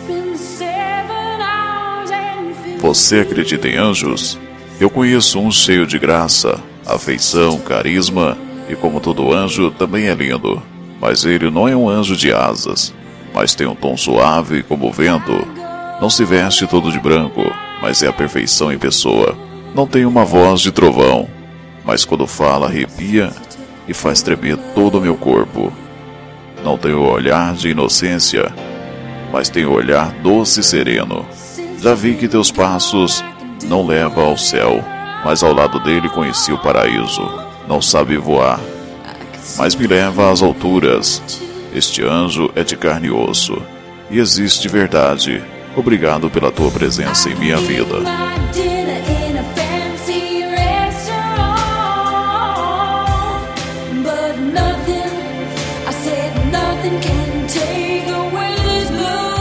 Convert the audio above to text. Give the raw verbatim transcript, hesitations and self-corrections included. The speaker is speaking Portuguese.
Você acredita em anjos? Eu conheço um cheio de graça, afeição, carisma, e como todo anjo, também é lindo. Mas ele não é um anjo de asas, mas tem um tom suave como o vento. Não se veste todo de branco, mas é a perfeição em pessoa. Não tem uma voz de trovão, mas quando fala arrepia e faz tremer todo o meu corpo. Não tem o olhar de inocência, mas tem o olhar doce e sereno. Já vi que teus passos não levam ao céu, mas ao lado dele conheci o paraíso. Não sabe voar, mas me leva às alturas. Este anjo é de carne e osso, e existe de verdade. Obrigado pela tua presença em minha vida. Nothing can take away this blue.